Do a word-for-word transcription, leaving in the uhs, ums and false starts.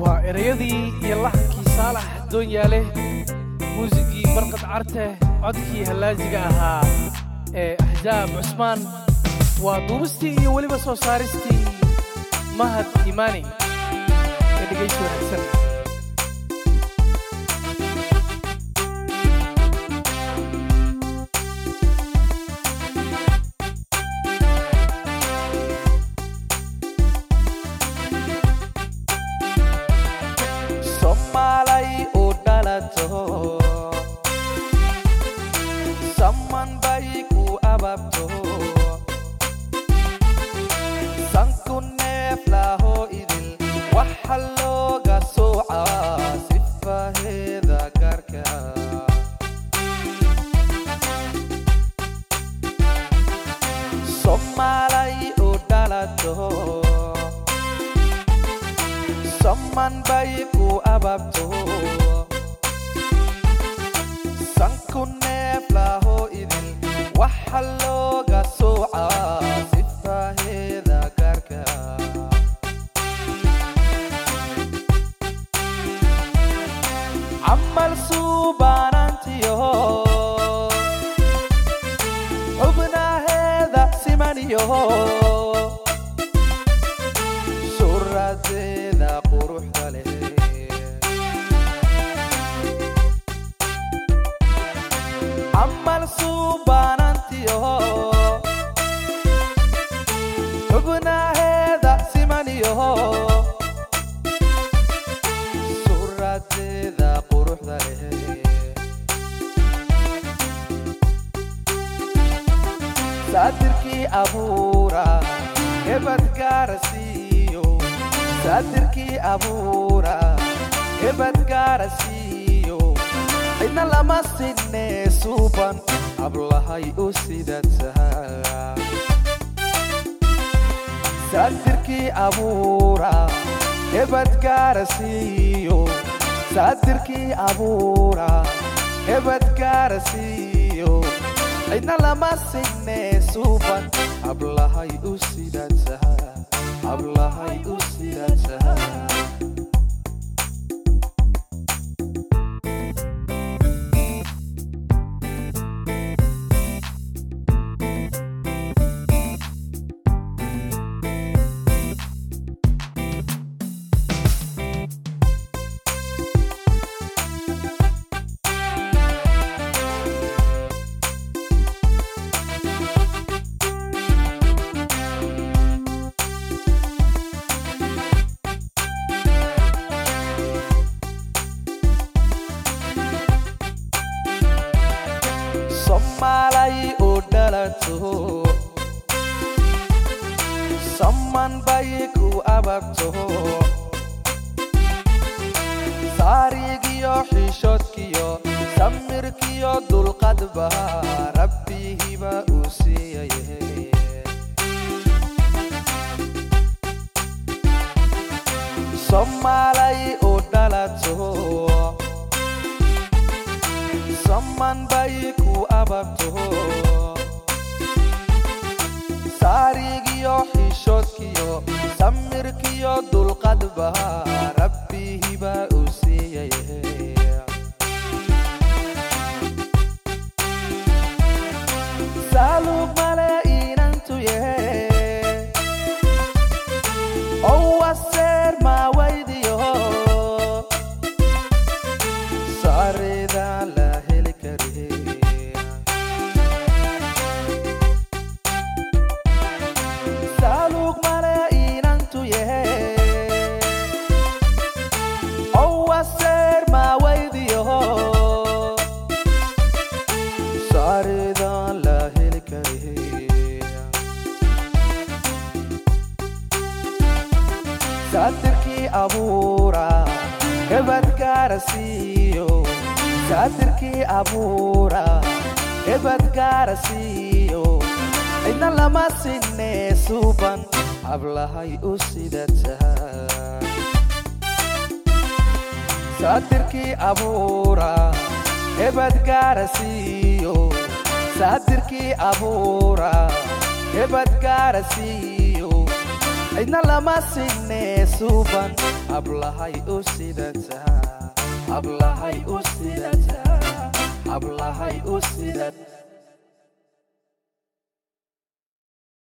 وإريدي يلحكي صالح الدنيا له موسيقي برقة عرته عدكي هلاجي أها أحزاب عثمان ودوبستي ولبا صوصارستي مهد إيماني اللي جيشوا هكسر Somalai udalato Saman bayiku ababto Sankune flaho idil Wahalo gasu'a Sifahe dhakarka Somalai udalato Saman bayiku ababto Sankune flaho idil Wahalo gasu'a Sifahe dhakarka Amal subanantiyo Ubna hedha simaniyo Suradena quruh dale Amal subanantiyo Ubna hedha simaniyo Suradena quruh dale Satirki abura Hebad garasiyo Satirki abura Hebad garasiyo Inna lama sinne suban Ablahay usidataha Satirki abura Hebad garasiyo Satirki abura Hebad garasiyo Inna lama sinne suban Ablahay usidataha Ablahay usidataha Somalai udalato Saman bayiku ababto Sarigiyo hishotkiyo Samirkiyo dulqadba Rabbi hiba usiyaye Somalai udalato Saman bayiku ababto Sarigiyo hishotkiyo Samirkiyo dulqadba Rabbi hiba usiyaye Salug male inantuye Owaser ma waydiyo Sarida la Salug male inantuye Owaser ma waydiyo Sarida la helikare Satirki abura Hebad garasiyo Satirki abura Hebad garasiyo Inna lama sinne suban Ablahay usidataha Satirki abura Hebad garasiyo Satirki abura Hebad garasiyo عدنا لما سيني سوبان أبلهاي أسيدتا أبلهاي أسيدتا أبلهاي أسيدتا